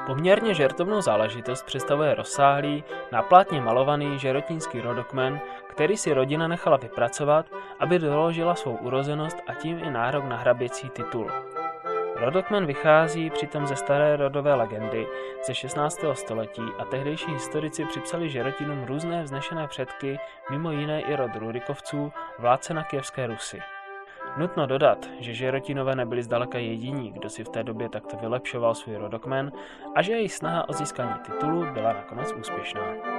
Poměrně žertovnou záležitost představuje rozsáhlý, na plátně malovaný žerotínský rodokmen, který si rodina nechala vypracovat, aby doložila svou urozenost a tím i nárok na hraběcí titul. Rodokmen vychází přitom ze staré rodové legendy ze 16. století a tehdejší historici připsali Žerotinům různé vznešené předky, mimo jiné i rod Rurikovců, vládce na Kyjevské Rusi. Nutno dodat, že Žerotinové nebyli zdaleka jediní, kdo si v té době takto vylepšoval svůj rodokmen a že jejich snaha o získání titulu byla nakonec úspěšná.